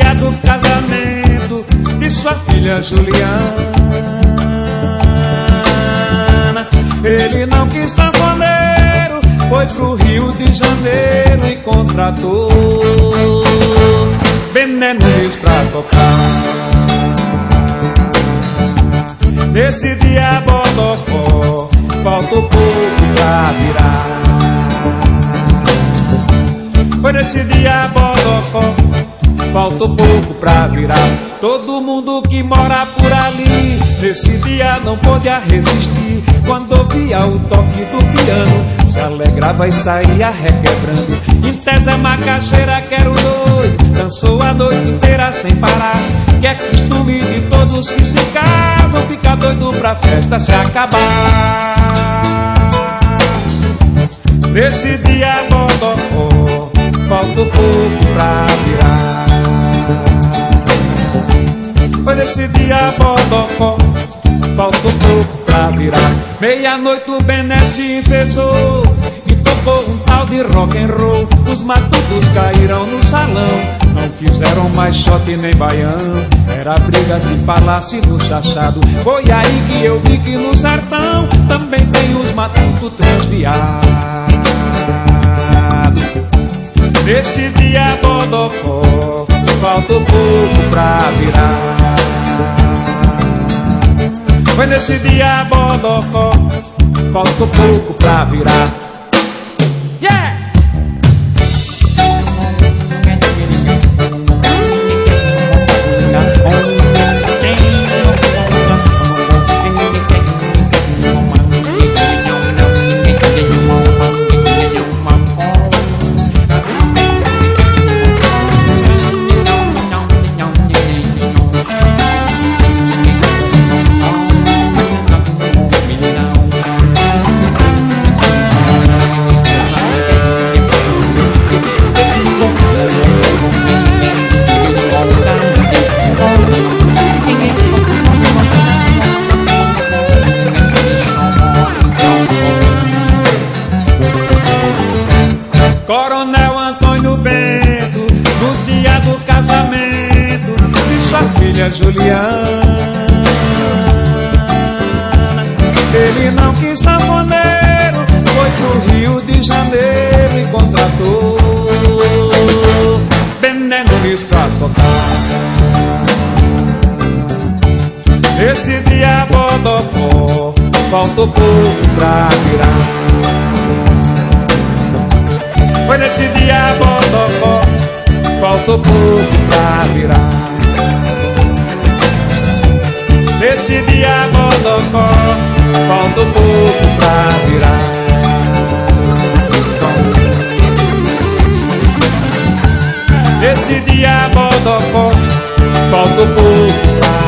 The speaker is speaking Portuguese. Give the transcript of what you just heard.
dia do casamento de sua filha Juliana. Ele não quis sanfoneiro, foi pro Rio de Janeiro e contratou Bené Nunes pra tocar. Nesse dia Bodocó, falta um pouco pra virar. Foi nesse dia Bodocó, falta um pouco pra virar. Todo mundo que mora por ali, nesse dia não podia resistir. Quando ouvia o toque do piano, se alegrava e saía requebrando. Em Tese Macaxeira que era o doido, dançou a noite inteira sem parar. Que é costume de todos que se casam, fica doido pra festa se acabar. Nesse dia Bodocó, falta um pouco pra virar. Foi nesse dia Bodocó, falta um pouco pra virar. Meia-noite o Bené se enfesou e tocou um tal de rock and roll. Os matutos caíram no salão, não quiseram mais shot nem baião. Era briga se falasse no chachado. Foi aí que eu vi que no sertão também tem os matutos transviados. Nesse dia Bodocó, falta um pouco pra virar. Foi nesse dia Bodocó, falta um pouco pra virar. Yeah! Coronel Antônio Bento, no dia do casamento de sua filha Juliana. Ele não quis sanfoneiro, foi pro Rio de Janeiro e contratou Bené Nunes pra tocar. Esse dia Bodocó, falta um pouco pra virar. Foi nesse dia Bodocó, falta um pouco pra virar. Nesse dia Bodocó, falta um pouco pra virar. Nesse dia Bodocó, falta um pouco pra